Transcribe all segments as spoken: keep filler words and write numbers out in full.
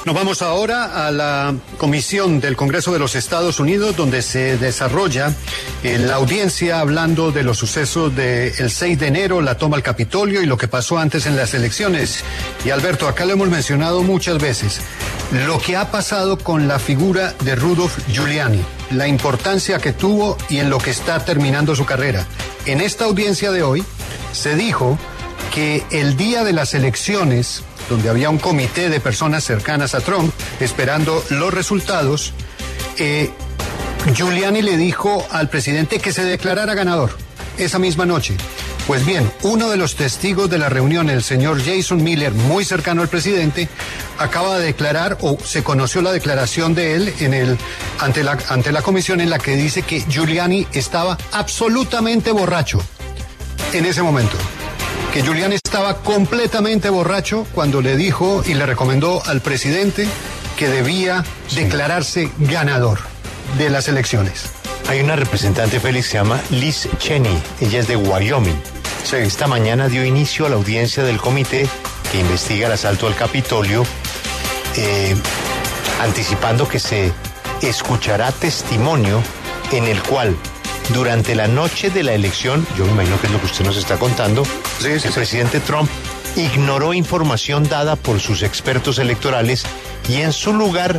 Nos vamos ahora a la comisión del Congreso de los Estados Unidos, donde se desarrolla eh, la audiencia hablando de los sucesos del seis de enero, la toma al Capitolio y lo que pasó antes en las elecciones. Y Alberto, acá lo hemos mencionado muchas veces, lo que ha pasado con la figura de Rudolph Giuliani, la importancia que tuvo y en lo que está terminando su carrera. En esta audiencia de hoy se dijo que el día de las elecciones, donde había un comité de personas cercanas a Trump esperando los resultados, eh, Giuliani le dijo al presidente que se declarara ganador esa misma noche. Pues bien, uno de los testigos de la reunión, el señor Jason Miller, muy cercano al presidente, acaba de declarar, o se conoció la declaración de él en el, ante la, ante la comisión, en la que dice que Giuliani estaba absolutamente borracho en ese momento. Que Giuliani estaba completamente borracho cuando le dijo y le recomendó al presidente que debía sí. declararse ganador de las elecciones. Hay una representante, Félix, se llama Liz Cheney, ella es de Wyoming. Sí. Esta mañana dio inicio a la audiencia del comité que investiga el asalto al Capitolio, eh, anticipando que se escuchará testimonio en el cual durante la noche de la elección, yo me imagino que es lo que usted nos está contando, sí, sí, el sí. presidente Trump ignoró información dada por sus expertos electorales y en su lugar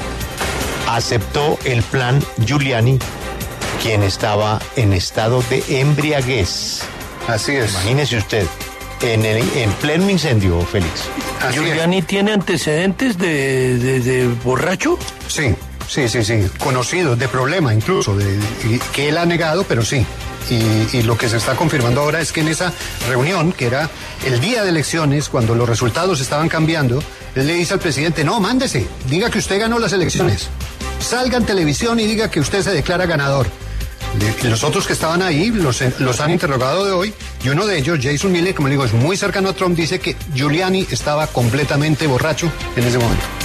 aceptó el plan Giuliani, quien estaba en estado de embriaguez. Así es. Imagínese usted, en, el, en pleno incendio, Félix. Así ¿Giuliani es. tiene antecedentes de, de, de borracho? Sí. Sí, sí, sí, conocido, de problema incluso, de, de, que él ha negado, pero sí. Y, y lo que se está confirmando ahora es que en esa reunión, que era el día de elecciones, cuando los resultados estaban cambiando, él le dice al presidente, no, mándese, diga que usted ganó las elecciones. Salga en televisión y diga que usted se declara ganador. Y los otros que estaban ahí los, los han interrogado de hoy, y uno de ellos, Jason Miller, como le digo, es muy cercano a Trump, dice que Giuliani estaba completamente borracho en ese momento.